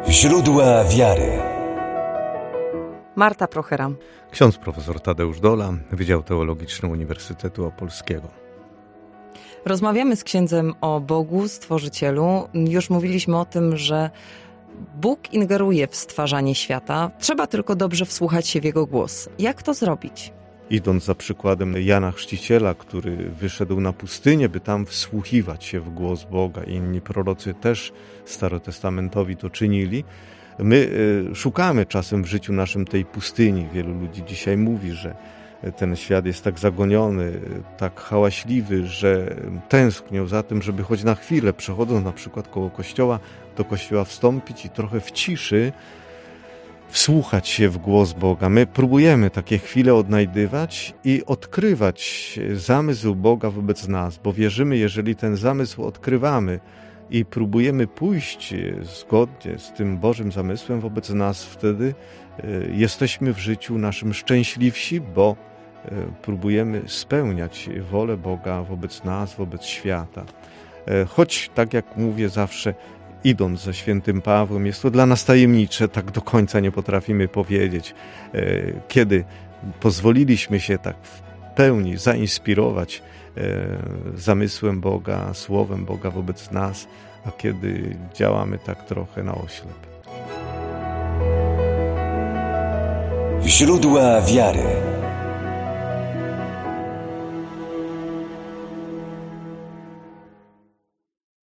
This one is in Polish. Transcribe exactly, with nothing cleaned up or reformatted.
Źródła wiary. Marta Prochera. Ksiądz profesor Tadeusz Dola, Wydział Teologiczny Uniwersytetu Opolskiego. Rozmawiamy z księdzem o Bogu, Stworzycielu. Już mówiliśmy o tym, że Bóg ingeruje w stwarzanie świata. Trzeba tylko dobrze wsłuchać się w Jego głos. Jak to zrobić? Idąc za przykładem Jana Chrzciciela, który wyszedł na pustynię, by tam wsłuchiwać się w głos Boga, i inni prorocy też starotestamentowi to czynili, my y, szukamy czasem w życiu naszym tej pustyni. Wielu ludzi dzisiaj mówi, że ten świat jest tak zagoniony, tak hałaśliwy, że tęsknią za tym, żeby choć na chwilę, przechodząc na przykład koło kościoła, do kościoła wstąpić i trochę w ciszy wsłuchać się w głos Boga. My próbujemy takie chwile odnajdywać i odkrywać zamysł Boga wobec nas, bo wierzymy, jeżeli ten zamysł odkrywamy i próbujemy pójść zgodnie z tym Bożym zamysłem wobec nas, wtedy jesteśmy w życiu naszym szczęśliwsi, bo próbujemy spełniać wolę Boga wobec nas, wobec świata. Choć, tak jak mówię zawsze, idąc za świętym Pawłem, jest to dla nas tajemnicze, tak do końca nie potrafimy powiedzieć, kiedy pozwoliliśmy się tak w pełni zainspirować zamysłem Boga, słowem Boga wobec nas, a kiedy działamy tak trochę na oślep. Źródła wiary.